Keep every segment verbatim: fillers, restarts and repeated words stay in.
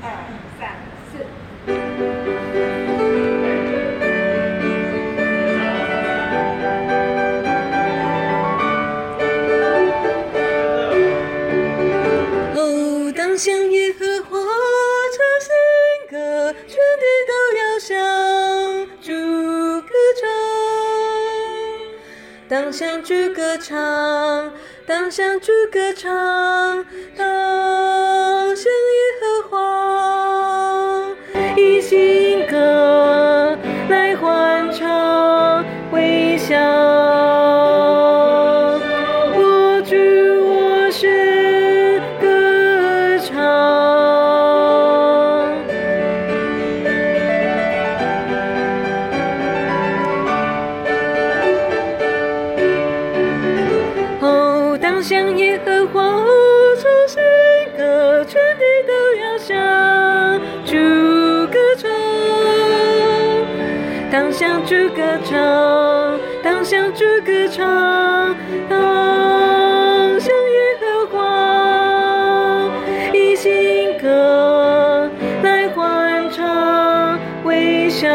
二三四。 哦，当向耶和华唱新歌，全地都要向主歌唱。当向主歌唱，当向主歌唱，当向耶和华以新歌来欢唱微笑。我主我神歌唱，哦，当向耶和华唱新歌，全地都要向主歌唱。当向主歌唱，当向主歌唱，当向耶和华以新歌来欢唱微笑。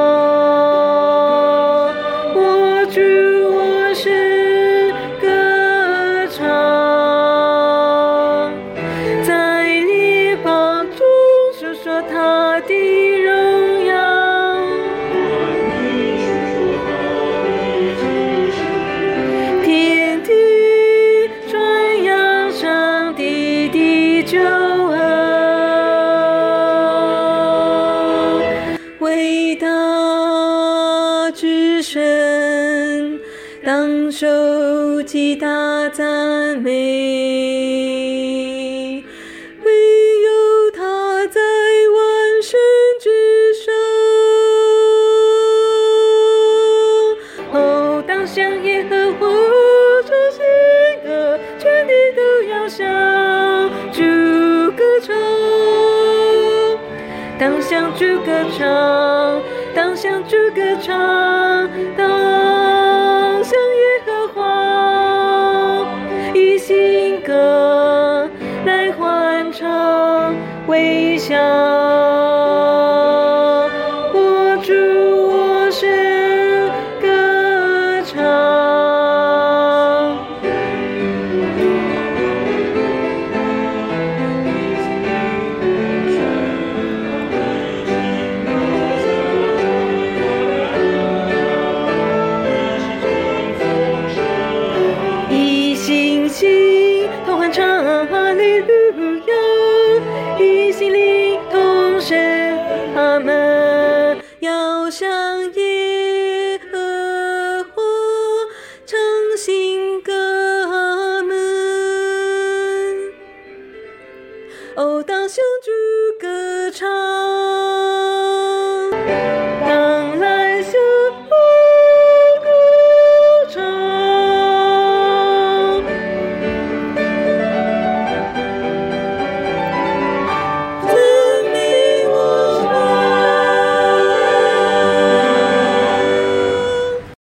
我主我神歌唱，在列邦中述说他的荣耀。天地传扬上帝的救恩，伟大之神当受极大赞美，唯有他在万神之上。哦，当向耶和华唱新歌，全地都要向主歌唱。当向主歌唱，当向主歌唱，当向耶和华以新歌来欢唱微笑。我主我神歌唱。以信心同欢唱哈利路亚，以心灵同声阿们，要向耶和华唱新歌阿们。哦，当向主